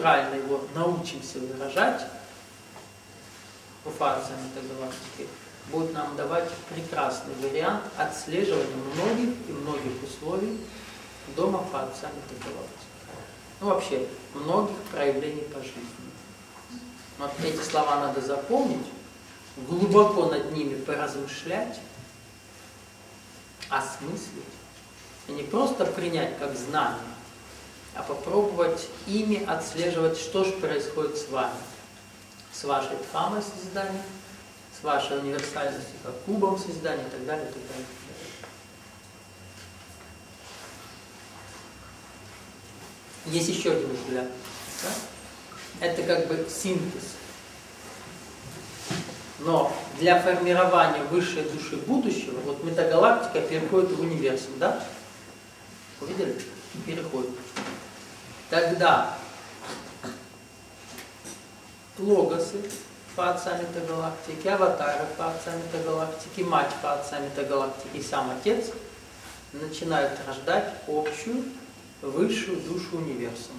правильно его научимся выражать, по фазам этой галактики, будет нам давать прекрасный вариант отслеживания многих и многих условий дома по отцам этой галактики. Ну, вообще, многих проявлений по жизни. Вот эти слова надо запомнить, глубоко над ними поразмышлять, осмыслить, и не просто принять как знание, а попробовать ими отслеживать, что же происходит с вами, с вашей дхамой созидания, с вашей универсальностью как кубом созидания и так далее, и так далее. Есть еще один взгляд. Да? Это как бы синтез. Но для формирования высшей души будущего, вот метагалактика переходит в универсум, да? Увидели? Переходит. Тогда логосы по отцам метагалактики, аватары по отцам метагалактики, мать по отцам метагалактики и сам Отец начинают рождать общую высшую душу универсума.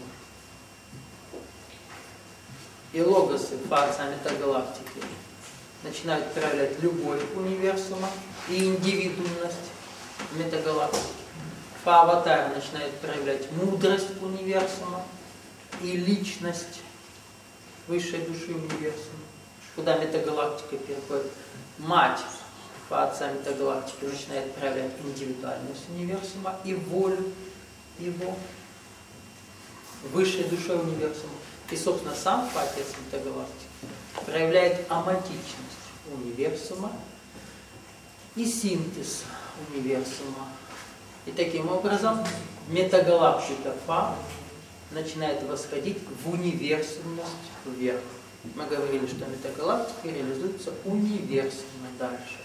И логосы по отцам метагалактики начинают проявлять любовь универсума и индивидуумность метагалактики. По аватару начинают проявлять мудрость универсума и личность высшей души универсума, куда метагалактика переходит. Мать по отцам метагалактики начинает проявлять индивидуальность универсума и волю его, высшей душой универсума. И, собственно, сам Отец метагалактики проявляет аматичность универсума и синтез универсума. И таким образом метагалактика Фа начинает восходить в универсумность вверх. Мы говорили, что метагалактика реализуется универсумно дальше.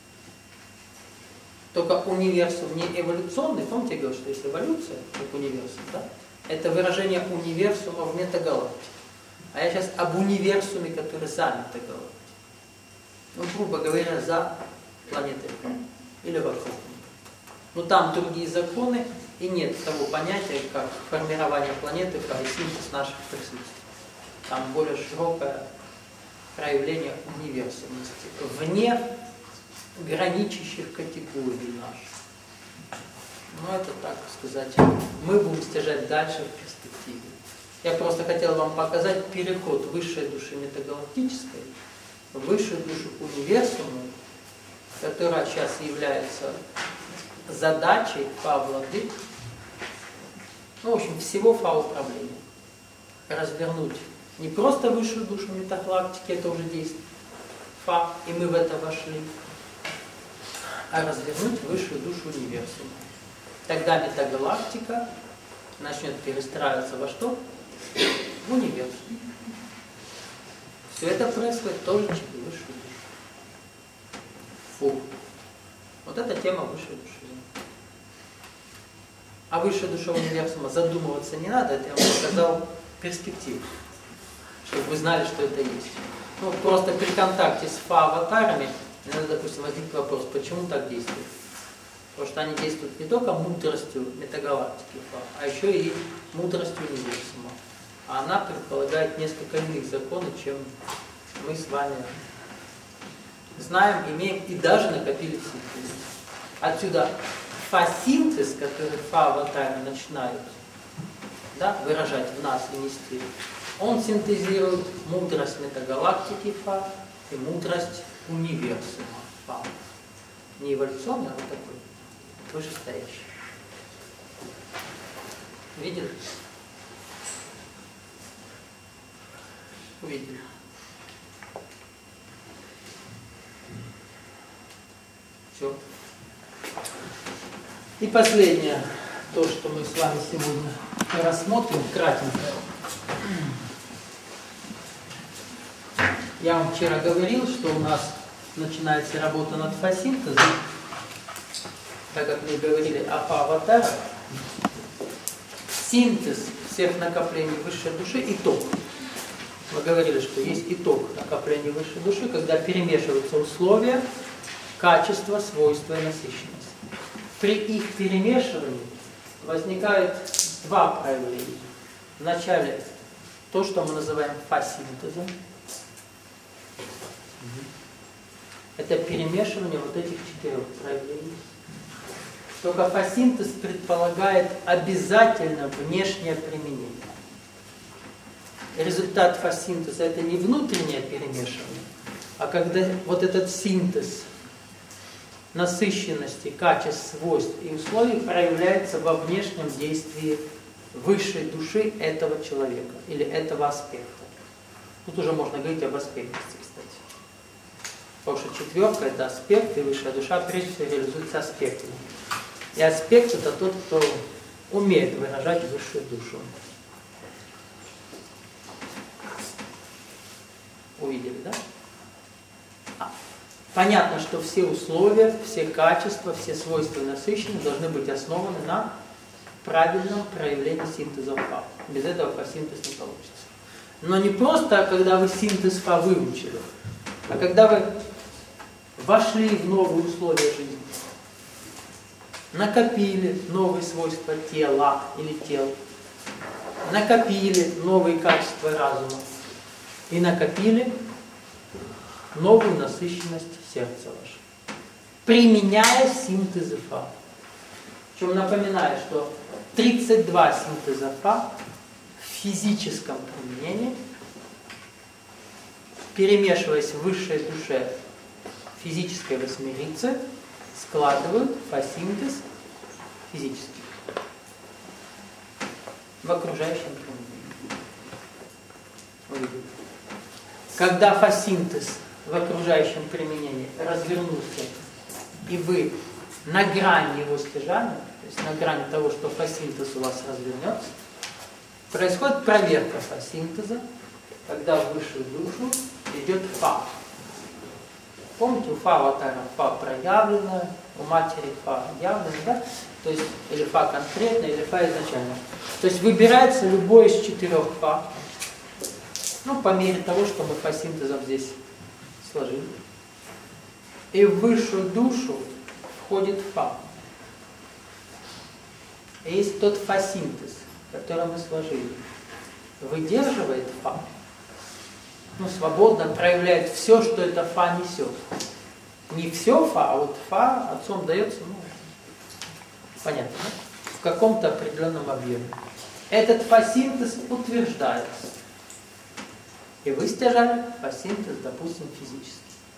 Только универсум не эволюционный. Помните, я говорил, что есть эволюция, как универсум, да? Это выражение универсума в метагалактике. А я сейчас об универсуме, который за метагалактикой. Ну, грубо говоря, за планетой или вокруг. Но там другие законы, и нет того понятия, как формирование планеты, как синтез наших присутствий. Там более широкое проявление универсальности, вне граничащих категорий наших. Ну, это, так сказать, мы будем стяжать дальше в перспективе. Я просто хотел вам показать переход высшей души метагалактической в высшую душу универсума, которая сейчас является задачей Фа-владык, ну, в общем, всего Фа-управления. Развернуть не просто высшую душу метагалактики, это уже действие Фа, и мы в это вошли, а развернуть высшую душу универсума. Тогда метагалактика начнет перестраиваться во что? В универсум. Все это происходит тоже через высшую душу. Фу. Вот это тема высшей души. А высшая душа универсума задумываться не надо, это я вам показал перспективу, чтобы вы знали, что это есть. Ну, просто при контакте с Фа-аватарами, иногда, допустим, возникнет вопрос, почему так действуют? Потому что они действуют не только мудростью метагалактики Фа, а еще и мудростью универсума. А она предполагает несколько иных законов, чем мы с вами знаем, имеем и даже накопили в себе. Отсюда Фа-синтез, который Фа-аватары начинают, да, выражать в нас и нести, он синтезирует мудрость метагалактики Фа и мудрость универсума Фа. Не эволюционный, а вот такой, вышестоящий. Видели? Увидели. Все. И последнее, то, что мы с вами сегодня рассмотрим, кратенько. Я вам вчера говорил, что у нас начинается работа над фасинтезом, так как мы говорили о Фа-аватарах. Синтез всех накоплений высшей души, итог. Мы говорили, что есть итог накопления высшей души, когда перемешиваются условия, качество, свойства и насыщенность. При их перемешивании возникает два проявления. Вначале то, что мы называем фа-синтезом. Это перемешивание вот этих 4 проявлений. Только фа-синтез предполагает обязательно внешнее применение. Результат фа-синтеза — это не внутреннее перемешивание, а когда вот этот синтез насыщенности, качеств, свойств и условий проявляется во внешнем действии высшей души этого человека или этого аспекта. Тут уже можно говорить об аспектности, кстати. Потому что 4 это аспект, и высшая душа прежде всего реализуется аспектами. И аспект — это тот, кто умеет выражать высшую душу. Увидели, да? Понятно, что все условия, все качества, все свойства насыщения должны быть основаны на правильном проявлении синтеза фа. Без этого фа-синтез не получится. Но не просто, когда вы синтез фа выучили, а когда вы вошли в новые условия жизни, накопили новые свойства тела или тел, накопили новые качества разума и накопили новую насыщенность сердца вашего, применяя синтезы фа. Причем напоминаю, что 32 синтеза фа в физическом применении, перемешиваясь в высшей душе физической восьмерицы, складывают фа-синтез физически в окружающем применении. Когда фа-синтез в окружающем применении развернулся, и вы на грани его стяжания, то есть на грани того, что фа-синтез у вас развернется, происходит проверка фа-синтеза, когда в высшую душу идет фа. Помните, у фа-аватара фа проявленная, у матери фа явленная, да? То есть или фа конкретная, или фа изначально. То есть выбирается любой из 4 фа, ну, по мере того, что мы фа-синтезом здесь сложили. И в высшую душу входит фа. И если тот фа-синтез, который мы сложили, выдерживает фа, ну, свободно проявляет все, что это фа несет. Не все фа, а вот фа отцом дается, ну, понятно, да? В каком-то определенном объеме. Этот фа-синтез утверждается. И вы стяжали фа-синтез, допустим, физически.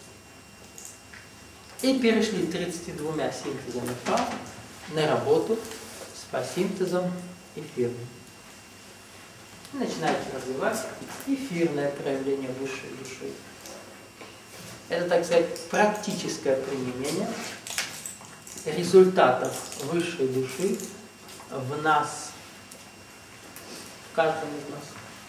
И перешли 32 синтезами фа на работу с фа-синтезом эфирным. И начинаете развивать эфирное проявление высшей души. Это, так сказать, практическое применение результатов высшей души в нас, в каждом из нас.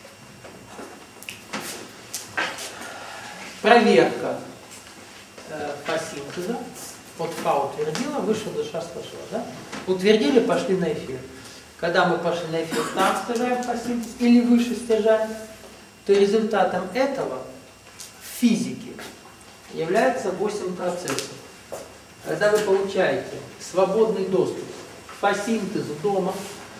Проверка фа-синтеза. Вот фа утвердила, высшая душа сложила. Да? Утвердили, пошли на эфир. Когда мы пошли на эфир, там стяжаем фа-синтез или выше стяжаем, то результатом этого в физике является 8 процессов. Когда вы получаете свободный доступ к фа-синтезу дома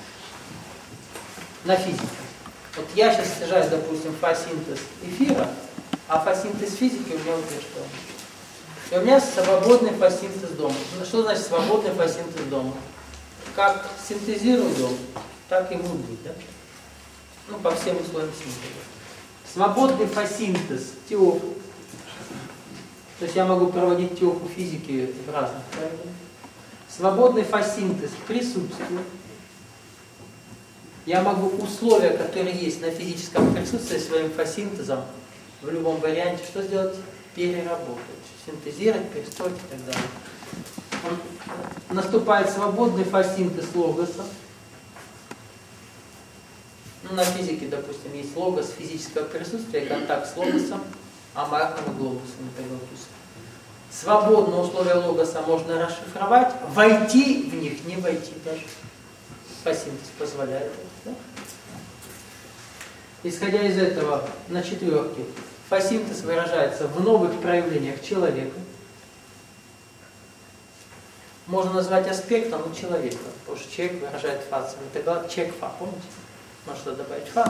на физике. Вот я сейчас стяжаю, допустим, фа-синтез эфира, а фа-синтез физики у меня утвержден. И у меня свободный фа-синтез дома. Что значит свободный фа-синтез дома? Как синтезирую дом, так и будет быть, да? Ну, по всем условиям синтеза. Свободный фа-синтез теофу. То есть я могу проводить теофу физики в разных проявлениях. Свободный фа-синтез присутствия. Я могу условия, которые есть на физическом присутствии, своим фа-синтезом в любом варианте, что сделать? Переработать, синтезировать, перестроить и так далее. Наступает свободный фа-синтез логоса. Ну, на физике, допустим, есть логос физического присутствия, контакт с логосом, амарком и глобусом. Свободно условия логоса можно расшифровать, войти в них, не войти даже. Фа-синтез позволяет это. Да? Исходя из этого, на четверке, фа-синтез выражается в новых проявлениях человека. Можно назвать аспектом человека, потому что человек выражает фа. Это человек фа, помните? Можно добавить фа.